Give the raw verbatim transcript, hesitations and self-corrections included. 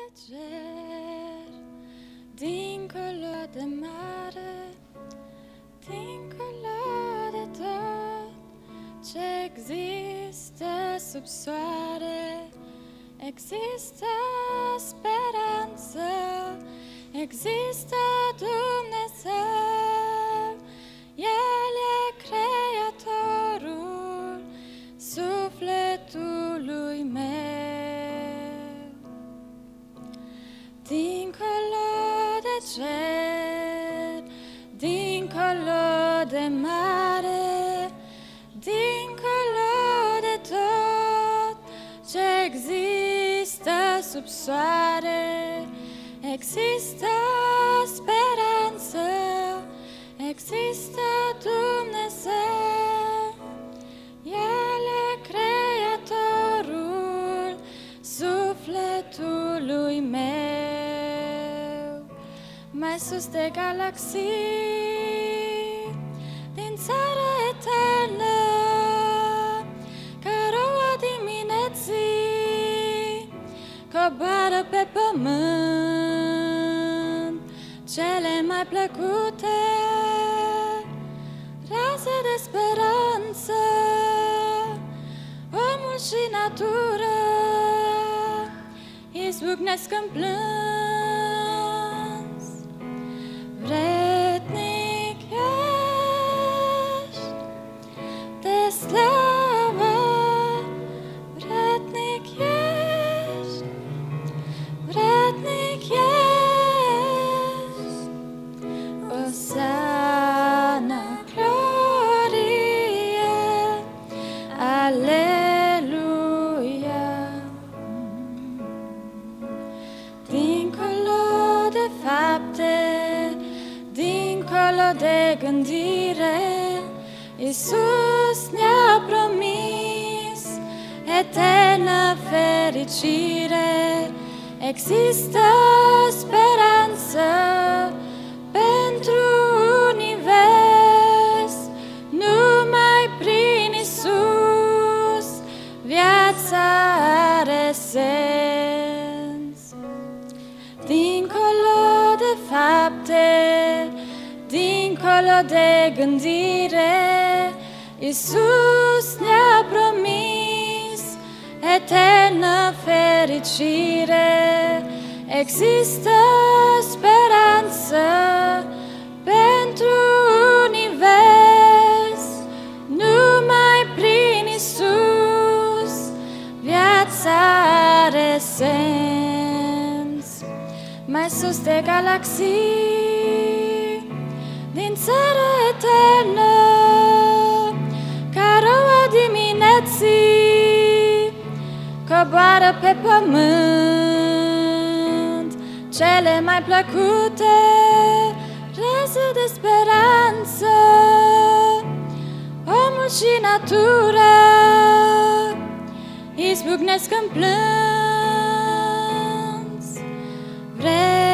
cer, dincolo de mare, dincolo de tot ce există sub soare, există speranță, există Dumnezeu, El e creatorul sufletului meu. Dincolo de cer, dincolo de mare, dincolo de tot ce există sub soare, există speranță, există Dumnezeu, El e creatorul sufletului meu. Mai sus de galaxii, din țara eternă, căroa dimineții coboară pe pământ cele mai plăcute raze de speranță. Omul și natura izbucnesc în plâns. Vrednic ești de slavă, vrednic ești, vrednic ești, Osana, glorie, aleluia. Dincolo de fapte, dincolo de gândire, Iisus ne-a promis eternă fericire. Există speranță pentru univers, numai prin Iisus viața are sens. Dincolo de fapte, dincolo de gândire, Iisus ne-a promis eternă fericire. Există speranță pentru univers, numai prin Iisus viața are sens. Mai sus de galaxii, din țara eternă, căroa dimineții coboară pe pământ cele mai plăcute raze de speranță. Omul și natura izbucnesc în plâns. Vrei